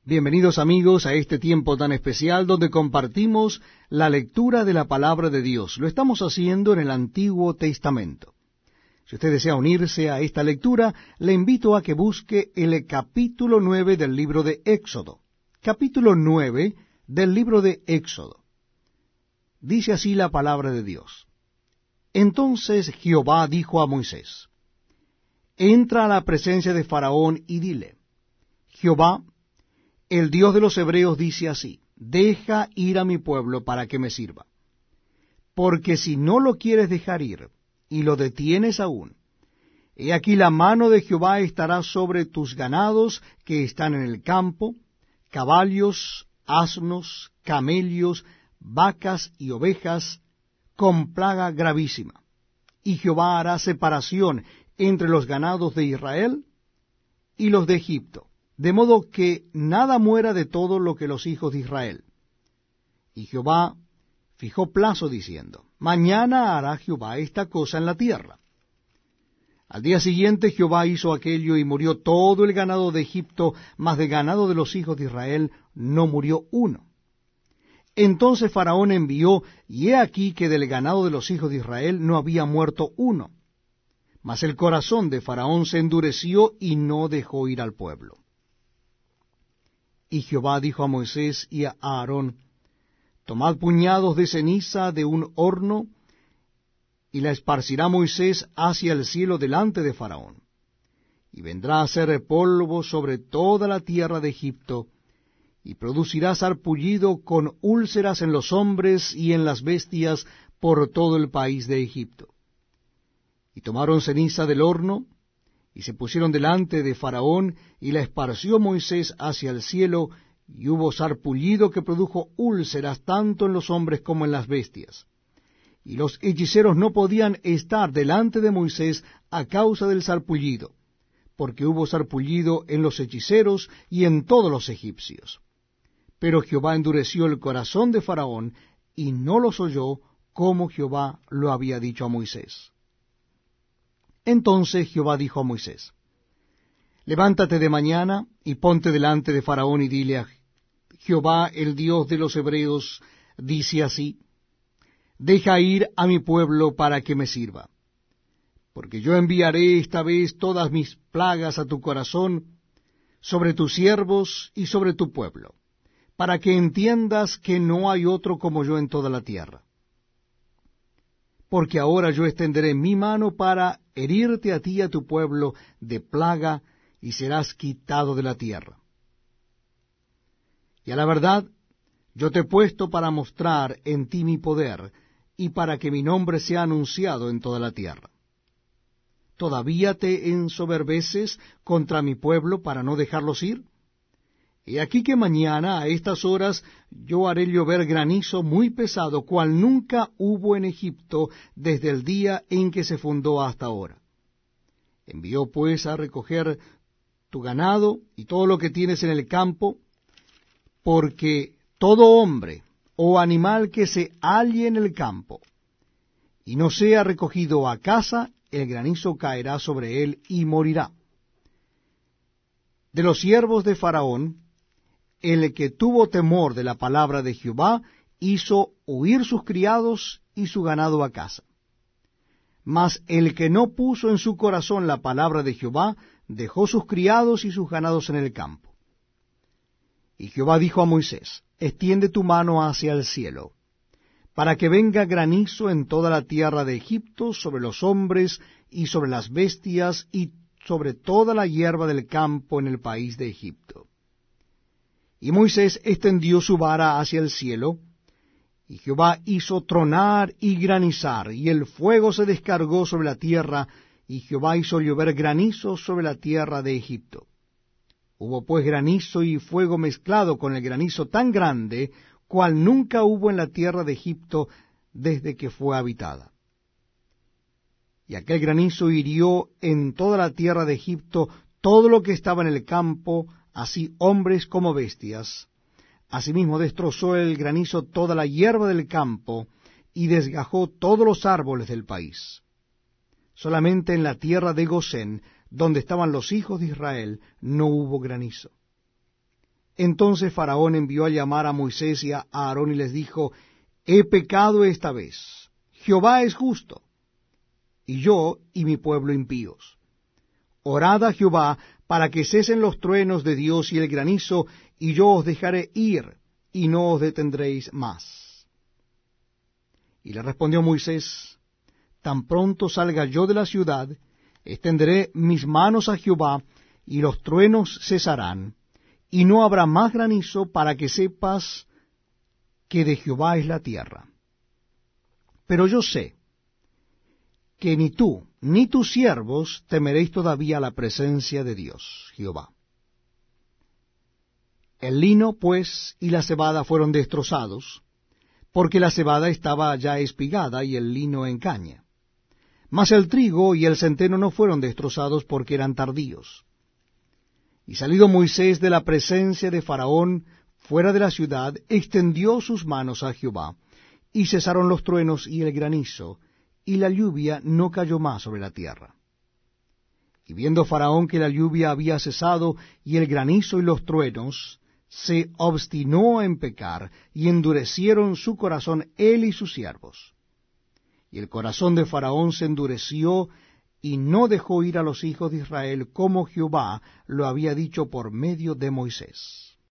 Bienvenidos amigos a este tiempo tan especial donde compartimos la lectura de la palabra de Dios. Lo estamos haciendo en el Antiguo Testamento. Si usted desea unirse a esta lectura, le invito a que busque el capítulo 9 del libro de Éxodo. Capítulo 9 del libro de Éxodo. Dice así la palabra de Dios. Entonces Jehová dijo a Moisés, entra a la presencia de Faraón y dile, Jehová, el Dios de los hebreos dice así, deja ir a mi pueblo para que me sirva. Porque si no lo quieres dejar ir, y lo detienes aún, he aquí la mano de Jehová estará sobre tus ganados que están en el campo, caballos, asnos, camellos, vacas y ovejas, con plaga gravísima. Y Jehová hará separación entre los ganados de Israel y los de Egipto, de modo que nada muera de todo lo que los hijos de Israel. Y Jehová fijó plazo diciendo, mañana hará Jehová esta cosa en la tierra. Al día siguiente Jehová hizo aquello y murió todo el ganado de Egipto, mas de ganado de los hijos de Israel no murió uno. Entonces Faraón envió, y he aquí que del ganado de los hijos de Israel no había muerto uno. Mas el corazón de Faraón se endureció y no dejó ir al pueblo. Y Jehová dijo a Moisés y a Aarón, tomad puñados de ceniza de un horno, y la esparcirá Moisés hacia el cielo delante de Faraón. Y vendrá a ser polvo sobre toda la tierra de Egipto, y producirá sarpullido con úlceras en los hombres y en las bestias por todo el país de Egipto. Y tomaron ceniza del horno, y se pusieron delante de Faraón, y la esparció Moisés hacia el cielo, y hubo sarpullido que produjo úlceras tanto en los hombres como en las bestias. Y los hechiceros no podían estar delante de Moisés a causa del sarpullido, porque hubo sarpullido en los hechiceros y en todos los egipcios. Pero Jehová endureció el corazón de Faraón, y no los oyó, como Jehová lo había dicho a Moisés. Entonces Jehová dijo a Moisés, levántate de mañana y ponte delante de Faraón y dile a Jehová, el Dios de los hebreos, dice así, deja ir a mi pueblo para que me sirva. Porque yo enviaré esta vez todas mis plagas a tu corazón, sobre tus siervos y sobre tu pueblo, para que entiendas que no hay otro como yo en toda la tierra. Porque ahora yo extenderé mi mano para herirte a ti y a tu pueblo de plaga, y serás quitado de la tierra. Y a la verdad, yo te he puesto para mostrar en ti mi poder, y para que mi nombre sea anunciado en toda la tierra. ¿Todavía te ensoberbeces contra mi pueblo para no dejarlos ir? He aquí que mañana a estas horas yo haré llover granizo muy pesado, cual nunca hubo en Egipto desde el día en que se fundó hasta ahora. Envió pues a recoger tu ganado y todo lo que tienes en el campo, porque todo hombre o animal que se halle en el campo y no sea recogido a casa, el granizo caerá sobre él y morirá. De los siervos de Faraón, el que tuvo temor de la palabra de Jehová, hizo huir sus criados y su ganado a casa. Mas el que no puso en su corazón la palabra de Jehová, dejó sus criados y sus ganados en el campo. Y Jehová dijo a Moisés, extiende tu mano hacia el cielo, para que venga granizo en toda la tierra de Egipto, sobre los hombres y sobre las bestias, y sobre toda la hierba del campo en el país de Egipto. Y Moisés extendió su vara hacia el cielo, y Jehová hizo tronar y granizar, y el fuego se descargó sobre la tierra, y Jehová hizo llover granizo sobre la tierra de Egipto. Hubo pues granizo y fuego mezclado con el granizo tan grande, cual nunca hubo en la tierra de Egipto desde que fue habitada. Y aquel granizo hirió en toda la tierra de Egipto todo lo que estaba en el campo, así hombres como bestias. Asimismo destrozó el granizo toda la hierba del campo, y desgajó todos los árboles del país. Solamente en la tierra de Gosén, donde estaban los hijos de Israel, no hubo granizo. Entonces Faraón envió a llamar a Moisés y a Aarón y les dijo, he pecado esta vez. Jehová es justo, y yo y mi pueblo impíos. Orad a Jehová para que cesen los truenos de Dios y el granizo, y yo os dejaré ir, y no os detendréis más. Y le respondió Moisés, tan pronto salga yo de la ciudad, extenderé mis manos a Jehová, y los truenos cesarán, y no habrá más granizo, para que sepas que de Jehová es la tierra. Pero yo sé que ni tú ni tus siervos temeréis todavía la presencia de Dios, Jehová. El lino, pues, y la cebada fueron destrozados, porque la cebada estaba ya espigada y el lino en caña. Mas el trigo y el centeno no fueron destrozados porque eran tardíos. Y salido Moisés de la presencia de Faraón fuera de la ciudad, extendió sus manos a Jehová, y cesaron los truenos y el granizo, y la lluvia no cayó más sobre la tierra. Y viendo Faraón que la lluvia había cesado, y el granizo y los truenos, se obstinó en pecar, y endurecieron su corazón él y sus siervos. Y el corazón de Faraón se endureció, y no dejó ir a los hijos de Israel, como Jehová lo había dicho por medio de Moisés.